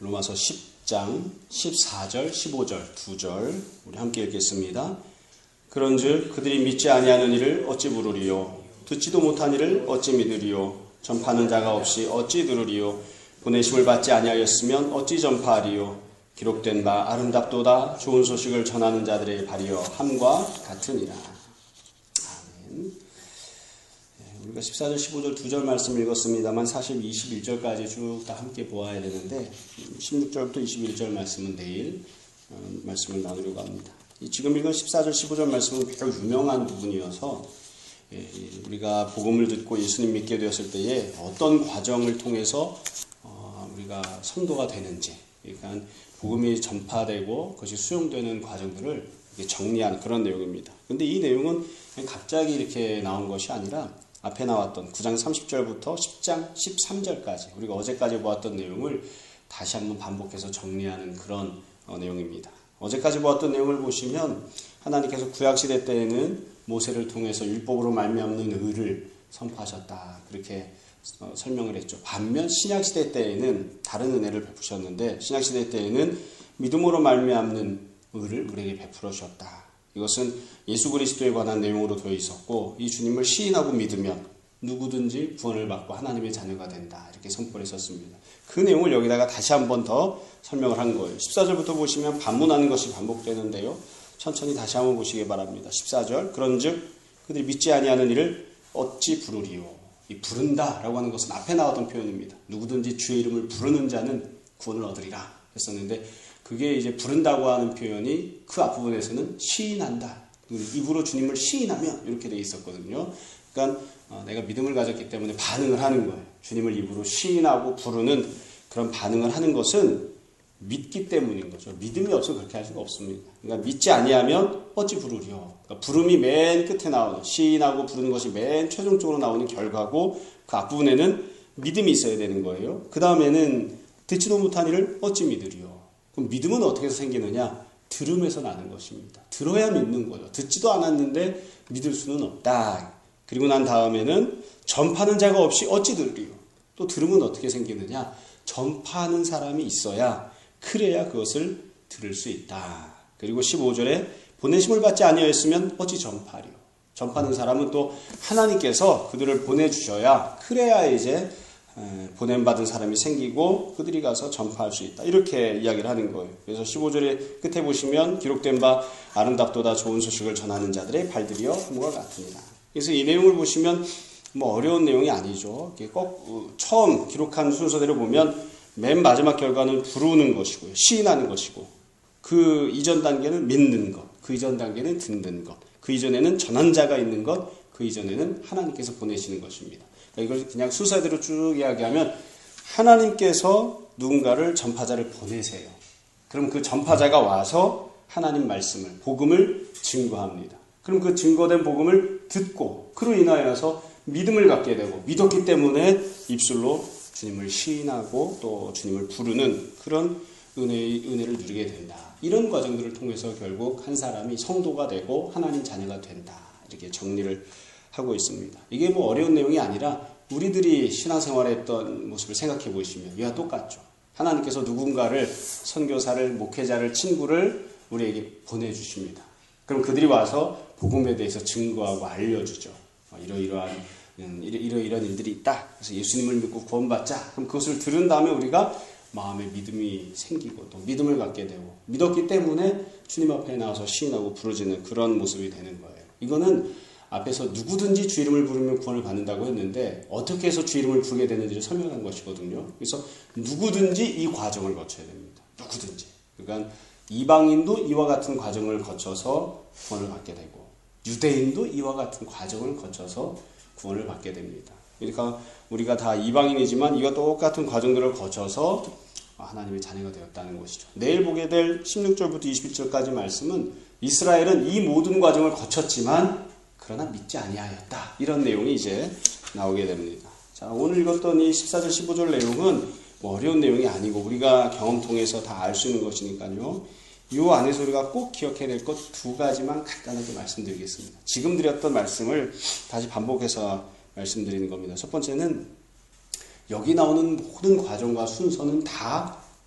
로마서 10장 14절 15절 2절 우리 함께 읽겠습니다. 그런즉 그들이 믿지 아니하는 이를 어찌 부르리요 듣지도 못한 이를 어찌 믿으리요 전파하는 자가 없이 어찌 들으리요 보내심을 받지 아니하였으면 어찌 전파하리요 기록된 바 아름답도다 좋은 소식을 전하는 자들의 발이여 함과 같으니라. 아멘. 우리가 14절 15절 2절 말씀 읽었습니다만 사실 21절까지 쭉 다 함께 보아야 되는데 16절부터 21절 말씀은 내일 말씀을 나누려고 합니다. 지금 읽은 14절 15절 말씀은 매우 유명한 부분이어서 우리가 복음을 듣고 예수님 믿게 되었을 때에 어떤 과정을 통해서 우리가 선도가 되는지, 그러니까 복음이 전파되고 그것이 수용되는 과정들을 정리한 그런 내용입니다. 근데 이 내용은 그냥 갑자기 이렇게 나온 것이 아니라 앞에 나왔던 9장 30절부터 10장 13절까지 우리가 어제까지 보았던 내용을 다시 한번 반복해서 정리하는 그런 내용입니다. 어제까지 보았던 내용을 보시면 하나님께서 구약시대 때에는 모세를 통해서 율법으로 말미암는 의를 선포하셨다. 그렇게 설명을 했죠. 반면 신약시대 때에는 다른 은혜를 베푸셨는데 신약시대 때에는 믿음으로 말미암는 의를 우리에게 베풀어 주셨다. 이것은 예수 그리스도에 관한 내용으로 되어 있었고 이 주님을 시인하고 믿으면 누구든지 구원을 받고 하나님의 자녀가 된다. 이렇게 선포를 했었습니다. 그 내용을 여기다가 다시 한 번 더 설명을 한 거예요. 14절부터 보시면 반문하는 것이 반복되는데요. 천천히 다시 한번 보시기 바랍니다. 14절 그런즉 그들이 믿지 아니하는 이를 어찌 부르리요. 이 부른다라고 하는 것은 앞에 나왔던 표현입니다. 누구든지 주의 이름을 부르는 자는 구원을 얻으리라 했었는데 그게 이제 부른다고 하는 표현이 그 앞부분에서는 시인한다. 입으로 주님을 시인하면 이렇게 돼 있었거든요. 그러니까 내가 믿음을 가졌기 때문에 반응을 하는 거예요. 주님을 입으로 시인하고 부르는 그런 반응을 하는 것은 믿기 때문인 거죠. 믿음이 없으면 그렇게 할 수가 없습니다. 그러니까 믿지 아니하면 어찌 부르리요. 그러니까 부름이 맨 끝에 나오는 시인하고 부르는 것이 맨 최종적으로 나오는 결과고 그 앞부분에는 믿음이 있어야 되는 거예요. 그 다음에는 듣지도 못한 이를 어찌 믿으리요. 그럼 믿음은 어떻게 해서 생기느냐? 들음에서 나는 것입니다. 들어야 믿는 거죠. 듣지도 않았는데 믿을 수는 없다. 그리고 난 다음에는 전파하는 자가 없이 어찌 들으리요. 또 들음은 어떻게 생기느냐? 전파하는 사람이 있어야 그래야 그것을 들을 수 있다. 그리고 15절에 보내심을 받지 아니하였으면 어찌 전파하리요. 전파하는 사람은 또 하나님께서 그들을 보내주셔야 그래야 이제 보냄받은 사람이 생기고 그들이 가서 전파할 수 있다. 이렇게 이야기를 하는 거예요. 그래서 15절의 끝에 보시면 기록된 바 아름답도다 좋은 소식을 전하는 자들의 발들이여 함과 같으니라. 그래서 이 내용을 보시면 뭐 어려운 내용이 아니죠. 꼭 처음 기록한 순서대로 보면 맨 마지막 결과는 부르는 것이고요. 시인하는 것이고 그 이전 단계는 믿는 것, 그 이전 단계는 듣는 것, 그 이전에는 전환자가 있는 것, 그 이전에는 하나님께서 보내시는 것입니다. 이걸 그냥 순서대로 쭉 이야기하면 하나님께서 누군가를 전파자를 보내세요. 그럼 그 전파자가 와서 하나님 말씀을, 복음을 증거합니다. 그럼 그 증거된 복음을 듣고 그로 인하여서 믿음을 갖게 되고 믿었기 때문에 입술로 주님을 시인하고 또 주님을 부르는 그런 은혜를 누리게 된다. 이런 과정들을 통해서 결국 한 사람이 성도가 되고 하나님 자녀가 된다. 이렇게 정리를 하고 있습니다. 이게 뭐 어려운 내용이 아니라 우리들이 신앙생활에 했던 모습을 생각해 보시면 이와 똑같죠. 하나님께서 누군가를 선교사를 목회자를 친구를 우리에게 보내주십니다. 그럼 그들이 와서 복음에 대해서 증거하고 알려주죠. 이러이러한 일들이 있다. 그래서 예수님을 믿고 구원받자. 그럼 그것을 들은 다음에 우리가 마음에 믿음이 생기고 또 믿음을 갖게 되고 믿었기 때문에 주님 앞에 나와서 시인하고 부르짖는 그런 모습이 되는 거예요. 이거는 앞에서 누구든지 주 이름을 부르면 구원을 받는다고 했는데 어떻게 해서 주 이름을 부르게 되는지를 설명한 것이거든요. 그래서 누구든지 이 과정을 거쳐야 됩니다. 누구든지. 그러니까 이방인도 이와 같은 과정을 거쳐서 구원을 받게 되고 유대인도 이와 같은 과정을 거쳐서 구원을 받게 됩니다. 그러니까 우리가 다 이방인이지만 이와 똑같은 과정들을 거쳐서 하나님의 자녀가 되었다는 것이죠. 내일 보게 될 16절부터 21절까지 말씀은 이스라엘은 이 모든 과정을 거쳤지만 그러나 믿지 아니하였다. 이런 내용이 이제 나오게 됩니다. 자, 오늘 읽었던 이 14절 15절 내용은 뭐 어려운 내용이 아니고 우리가 경험 통해서 다 알 수 있는 것이니까요. 이 안에서 우리가 꼭 기억해야 될 것 두 가지만 간단하게 말씀드리겠습니다. 지금 드렸던 말씀을 다시 반복해서 말씀드리는 겁니다. 첫 번째는 여기 나오는 모든 과정과 순서는 다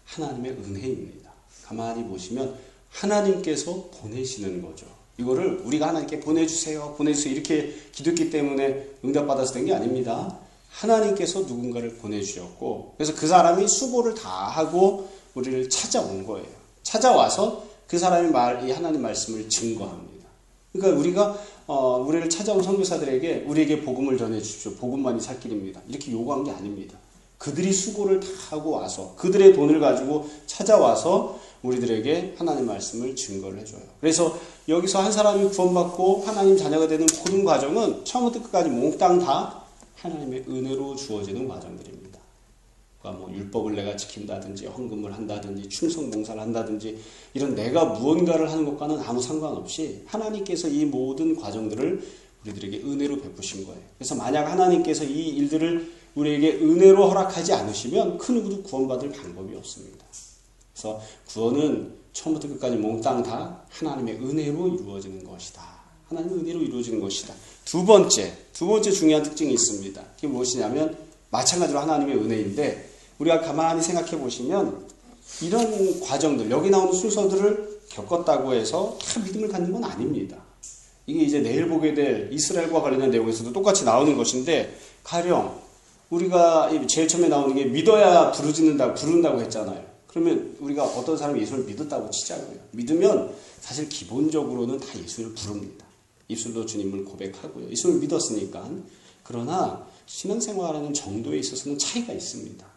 하나님의 은혜입니다. 가만히 보시면 하나님께서 보내시는 거죠. 이거를 우리가 하나님께 보내주세요, 보내주세요 이렇게 기도했기 때문에 응답받아서 된 게 아닙니다. 하나님께서 누군가를 보내주셨고, 그래서 그 사람이 수고를 다 하고 우리를 찾아온 거예요. 찾아와서 그 사람이 이 하나님 말씀을 증거합니다. 그러니까 우리가 우리를 찾아온 선교사들에게 우리에게 복음을 전해주십시오, 복음만이 살 길입니다, 이렇게 요구한 게 아닙니다. 그들이 수고를 다 하고 와서 그들의 돈을 가지고 찾아와서 우리들에게 하나님 말씀을 증거를 해줘요. 그래서 여기서 한 사람이 구원받고 하나님 자녀가 되는 모든 과정은 처음부터 끝까지 몽땅 다 하나님의 은혜로 주어지는 과정들입니다. 그러니까 뭐 율법을 내가 지킨다든지 헌금을 한다든지 충성 봉사를 한다든지 이런 내가 무언가를 하는 것과는 아무 상관없이 하나님께서 이 모든 과정들을 우리들에게 은혜로 베푸신 거예요. 그래서 만약 하나님께서 이 일들을 우리에게 은혜로 허락하지 않으시면 그 누구도 구원받을 방법이 없습니다. 그래서 구원은 처음부터 끝까지 몽땅 다 하나님의 은혜로 이루어지는 것이다. 하나님의 은혜로 이루어지는 것이다. 두 번째 중요한 특징이 있습니다. 그게 무엇이냐면 마찬가지로 하나님의 은혜인데, 우리가 가만히 생각해 보시면 이런 과정들, 여기 나오는 순서들을 겪었다고 해서 다 믿음을 갖는 건 아닙니다. 이게 이제 내일 보게 될 이스라엘과 관련된 내용에서도 똑같이 나오는 것인데, 가령 우리가 제일 처음에 나오는 게 믿어야 부른다고 했잖아요. 그러면 우리가 어떤 사람이 예수를 믿었다고 치자고요. 믿으면 사실 기본적으로는 다 예수를 부릅니다. 입술로 주님을 고백하고요. 예수를 믿었으니까. 그러나 신앙생활하는 정도에 있어서는 차이가 있습니다.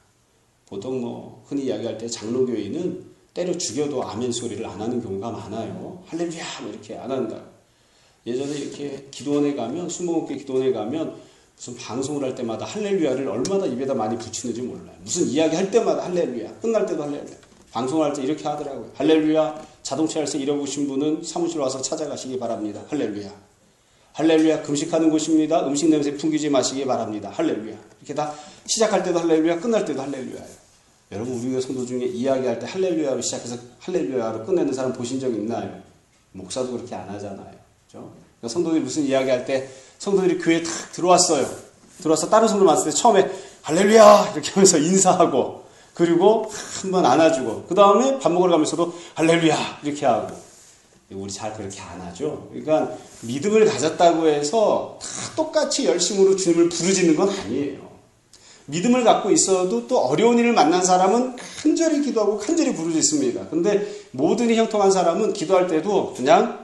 보통 흔히 이야기할 때 장로교인은 때려 죽여도 아멘 소리를 안 하는 경우가 많아요. 할렐루야 이렇게 안 한다. 예전에 이렇게 기도원에 가면, 수목원교 기도원에 가면 무슨 방송을 할 때마다 할렐루야를 얼마나 입에다 많이 붙이는지 몰라요. 무슨 이야기 할 때마다 할렐루야, 끝날 때도 할렐루야. 방송을 할 때 이렇게 하더라고요. 할렐루야, 자동차 열쇠 잃어보신 분은 사무실 와서 찾아가시기 바랍니다. 할렐루야. 할렐루야, 금식하는 곳입니다. 음식 냄새 풍기지 마시기 바랍니다. 할렐루야. 이렇게 다 시작할 때도 할렐루야, 끝날 때도 할렐루야예요. 여러분, 우리 성도 중에 이야기할 때 할렐루야로 시작해서 할렐루야로 끝내는 사람 보신 적 있나요? 목사도 그렇게 안 하잖아요. 그렇죠? 그러니까 성도들이 무슨 이야기할 때 성도들이 교회에 탁 들어왔어요. 들어와서 다른 성도 만났을 때 처음에 할렐루야 이렇게 하면서 인사하고, 그리고 한번 안아주고, 그 다음에 밥 먹으러 가면서도 할렐루야 이렇게 하고. 우리 잘 그렇게 안 하죠. 그러니까 믿음을 가졌다고 해서 다 똑같이 열심으로 주님을 부르짖는 건 아니에요. 믿음을 갖고 있어도 또 어려운 일을 만난 사람은 간절히 기도하고 간절히 부르짖습니다. 근데 모든 형통한 사람은 기도할 때도 그냥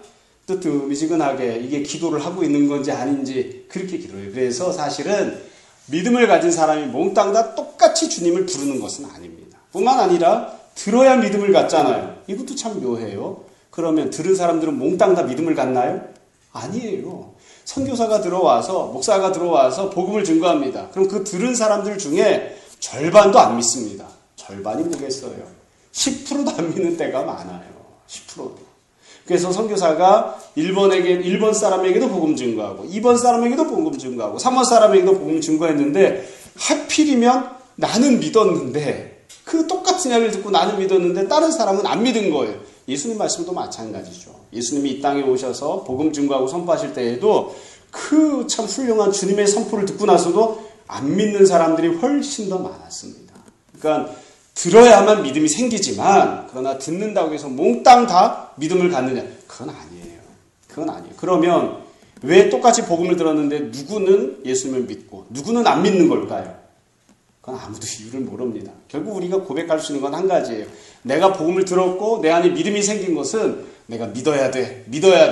뜨뜻미지근하게 이게 기도를 하고 있는 건지 아닌지 그렇게 기도해요. 그래서 사실은 믿음을 가진 사람이 몽땅 다 똑같이 주님을 부르는 것은 아닙니다. 뿐만 아니라 들어야 믿음을 갖잖아요. 이것도 참 묘해요. 그러면 들은 사람들은 몽땅 다 믿음을 갖나요? 아니에요. 선교사가 들어와서, 목사가 들어와서 복음을 증거합니다. 그럼 그 들은 사람들 중에 절반도 안 믿습니다. 절반이 뭐겠어요? 10%도 안 믿는 때가 많아요. 10%도. 그래서 선교사가 1번 사람에게도 복음 증거하고, 2번 사람에게도 복음 증거하고, 3번 사람에게도 복음 증거했는데, 하필이면 나는 믿었는데, 그 똑같은 이야기를 듣고 나는 믿었는데 다른 사람은 안 믿은 거예요. 예수님 말씀도 마찬가지죠. 예수님이 이 땅에 오셔서 복음 증거하고 선포하실 때에도 그 참 훌륭한 주님의 선포를 듣고 나서도 안 믿는 사람들이 훨씬 더 많았습니다. 그러니까 들어야만 믿음이 생기지만, 그러나 듣는다고 해서 몽땅 다 믿음을 갖느냐? 그건 아니에요. 그건 아니에요. 그러면 왜 똑같이 복음을 들었는데 누구는 예수님을 믿고 누구는 안 믿는 걸까요? 그건 아무도 이유를 모릅니다. 결국 우리가 고백할 수 있는 건 한 가지예요. 내가 복음을 들었고 내 안에 믿음이 생긴 것은 내가 믿어야 돼.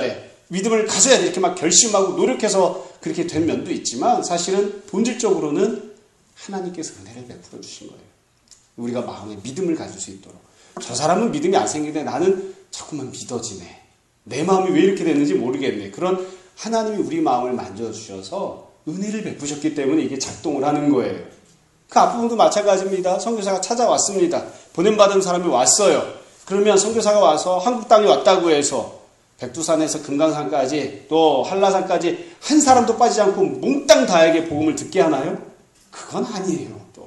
믿음을 가져야 돼. 이렇게 막 결심하고 노력해서 그렇게 된 면도 있지만, 사실은 본질적으로는 하나님께서 은혜를 베풀어 주신 거예요. 우리가 마음에 믿음을 가질 수 있도록. 저 사람은 믿음이 안 생기는데 나는 자꾸만 믿어지네. 내 마음이 왜 이렇게 됐는지 모르겠네. 그런 하나님이 우리 마음을 만져주셔서 은혜를 베푸셨기 때문에 이게 작동을 하는 거예요. 그 앞부분도 마찬가지입니다. 선교사가 찾아왔습니다. 보냄받은 사람이 왔어요. 그러면 선교사가 와서 한국 땅에 왔다고 해서 백두산에서 금강산까지 또 한라산까지 한 사람도 빠지지 않고 몽땅 다에게 복음을 듣게 하나요? 그건 아니에요. 또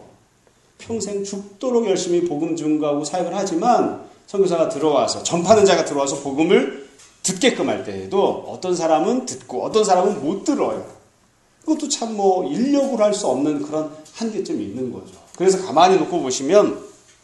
평생 죽도록 열심히 복음 증거하고 사역을 하지만 선교사가 들어와서, 전파하는 자가 들어와서 복음을 듣게끔 할 때에도 어떤 사람은 듣고 어떤 사람은 못 들어요. 그것도 참 인력으로 할 수 없는 그런 한계점이 있는 거죠. 그래서 가만히 놓고 보시면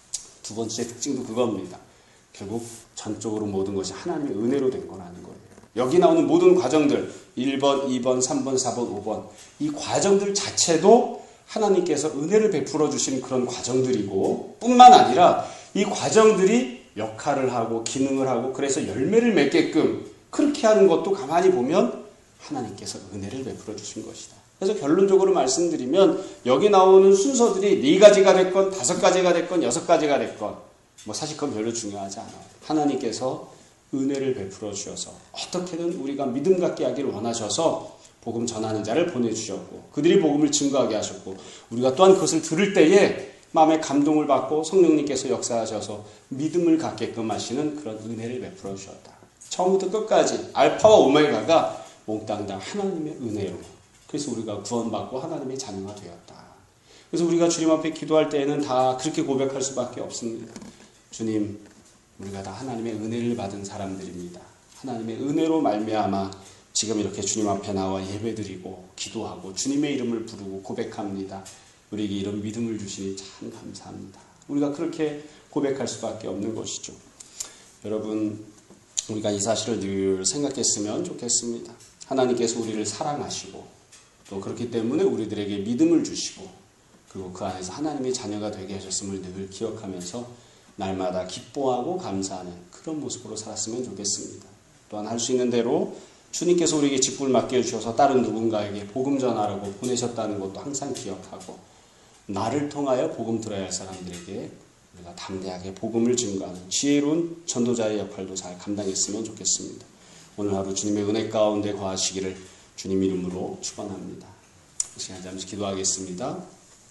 두 번째 특징도 그겁니다. 결국 전적으로 모든 것이 하나님의 은혜로 된 건 아닌 거예요. 여기 나오는 모든 과정들 1번, 2번, 3번, 4번, 5번 이 과정들 자체도 하나님께서 은혜를 베풀어 주신 그런 과정들이고 뿐만 아니라 이 과정들이 역할을 하고 기능을 하고 그래서 열매를 맺게끔 그렇게 하는 것도 가만히 보면 하나님께서 은혜를 베풀어 주신 것이다. 그래서 결론적으로 말씀드리면 여기 나오는 순서들이 4가지가 됐건 5가지가 됐건 6가지가 됐건 뭐 사실 그건 별로 중요하지 않아요. 하나님께서 은혜를 베풀어 주셔서 어떻게든 우리가 믿음 갖게 하기를 원하셔서 복음 전하는 자를 보내주셨고 그들이 복음을 증거하게 하셨고 우리가 또한 그것을 들을 때에 마음에 감동을 받고 성령님께서 역사하셔서 믿음을 갖게끔 하시는 그런 은혜를 베풀어 주셨다. 처음부터 끝까지 알파와 오메가가 몽땅 다 하나님의 은혜로 그래서 우리가 구원받고 하나님의 자녀가 되었다. 그래서 우리가 주님 앞에 기도할 때에는 다 그렇게 고백할 수밖에 없습니다. 주님, 우리가 다 하나님의 은혜를 받은 사람들입니다. 하나님의 은혜로 말미암아 지금 이렇게 주님 앞에 나와 예배드리고 기도하고 주님의 이름을 부르고 고백합니다. 우리에게 이런 믿음을 주시니 참 감사합니다. 우리가 그렇게 고백할 수밖에 없는 것이죠. 여러분, 우리가 이 사실을 늘 생각했으면 좋겠습니다. 하나님께서 우리를 사랑하시고 또 그렇기 때문에 우리들에게 믿음을 주시고 그리고 그 안에서 하나님의 자녀가 되게 하셨음을 늘 기억하면서 날마다 기뻐하고 감사하는 그런 모습으로 살았으면 좋겠습니다. 또한 할 수 있는 대로 주님께서 우리에게 직분을 맡겨주셔서 다른 누군가에게 복음 전하라고 보내셨다는 것도 항상 기억하고 나를 통하여 복음 들어야 할 사람들에게 우리가 담대하게 복음을 증거하는 지혜로운 전도자의 역할도 잘 감당했으면 좋겠습니다. 오늘 하루 주님의 은혜 가운데 거하시기를 주님 이름으로 축원합니다. 이 시간 잠시 기도하겠습니다.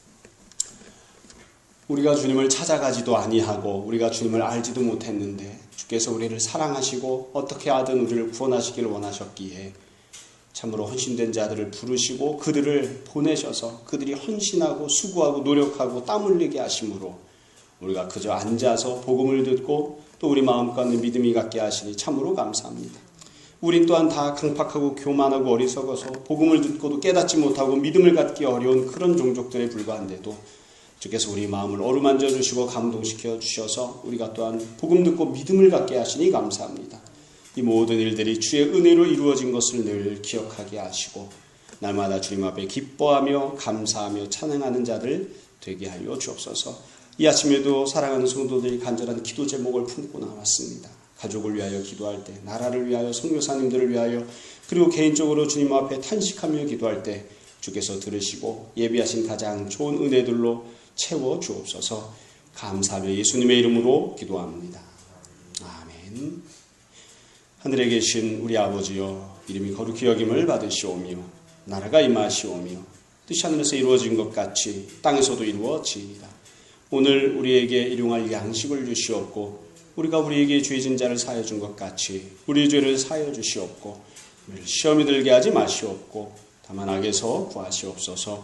우리가 주님을 찾아가지도 아니하고 우리가 주님을 알지도 못했는데 주께서 우리를 사랑하시고 어떻게 하든 우리를 구원하시기를 원하셨기에 참으로 헌신된 자들을 부르시고 그들을 보내셔서 그들이 헌신하고 수고하고 노력하고 땀 흘리게 하심으로 우리가 그저 앉아서 복음을 듣고 또 우리 마음 가운데 믿음이 갖게 하시니 참으로 감사합니다. 우린 또한 다 강팍하고 교만하고 어리석어서 복음을 듣고도 깨닫지 못하고 믿음을 갖기 어려운 그런 종족들에 불과한데도 주께서 우리 마음을 어루만져 주시고 감동시켜 주셔서 우리가 또한 복음 듣고 믿음을 갖게 하시니 감사합니다. 이 모든 일들이 주의 은혜로 이루어진 것을 늘 기억하게 하시고 날마다 주님 앞에 기뻐하며 감사하며 찬양하는 자들 되게 하여 주옵소서. 이 아침에도 사랑하는 성도들이 간절한 기도 제목을 품고 나왔습니다. 가족을 위하여 기도할 때, 나라를 위하여, 선교사님들을 위하여, 그리고 개인적으로 주님 앞에 탄식하며 기도할 때 주께서 들으시고 예비하신 가장 좋은 은혜들로 채워 주옵소서. 감사하며 예수님의 이름으로 기도합니다. 아멘. 하늘에 계신 우리 아버지여, 이름이 거룩히 여김을 받으시오며 나라가 임하시오며 뜻이 하늘에서 이루어진 것 같이 땅에서도 이루어지이다. 오늘 우리에게 일용할 양식을 주시옵고 우리가 우리에게 죄 진 자를 사하여 준 것 같이 우리 죄를 사하여 주시옵고 우리를 시험에 들게 하지 마시옵고 다만 악에서 구하시옵소서.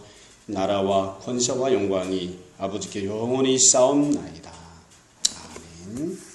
나라와 권세와 영광이 아버지께 영원히 있사옵나이다. 아멘.